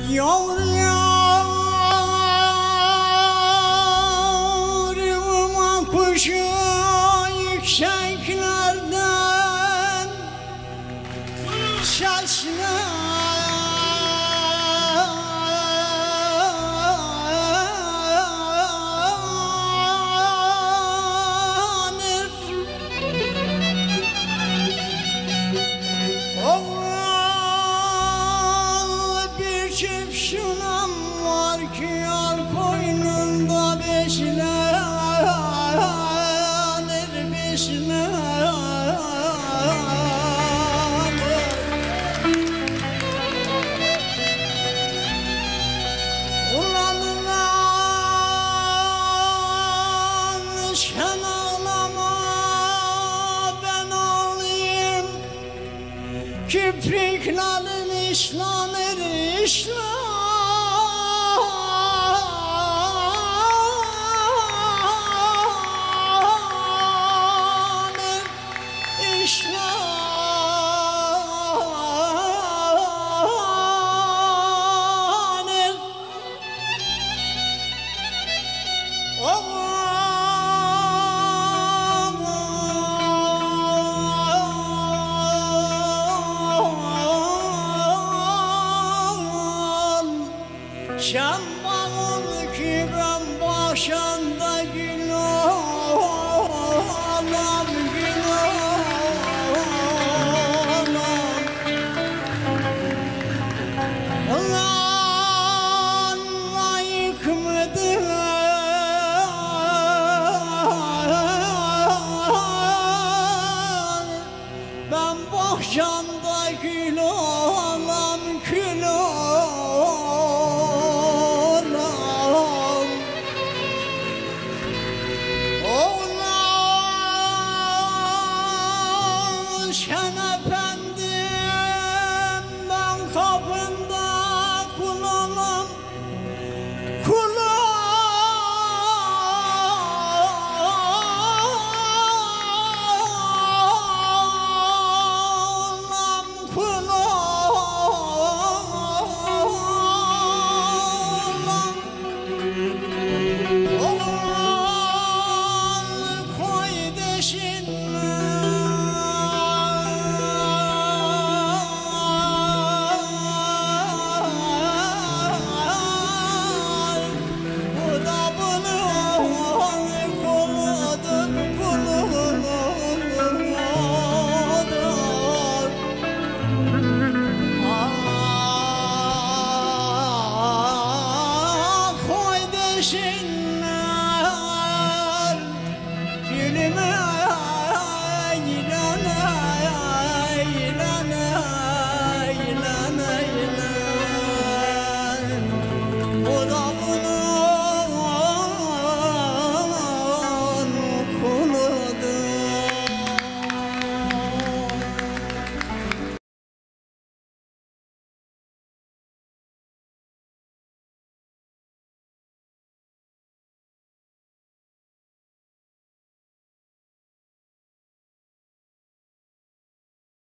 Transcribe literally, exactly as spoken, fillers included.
Yavruma kuşu yükseklerden seslenir. Oğlan bir çift şunam var ki yar koynunda beslenir, beslenir. Ulanılan sen ağlama ben ağlayayım, kipriklerin işlanır, işlanır, işlanır. Sen bağın ki ben başında gül olam, gül olam. Ulan layık mıdır ben bahçanda gül olam, gül olam. Oğlan sen efendim ben kapında kul olam, kul olam, kul olam. Oğlan koy deşinme bu da bunun kuludur, kuludur.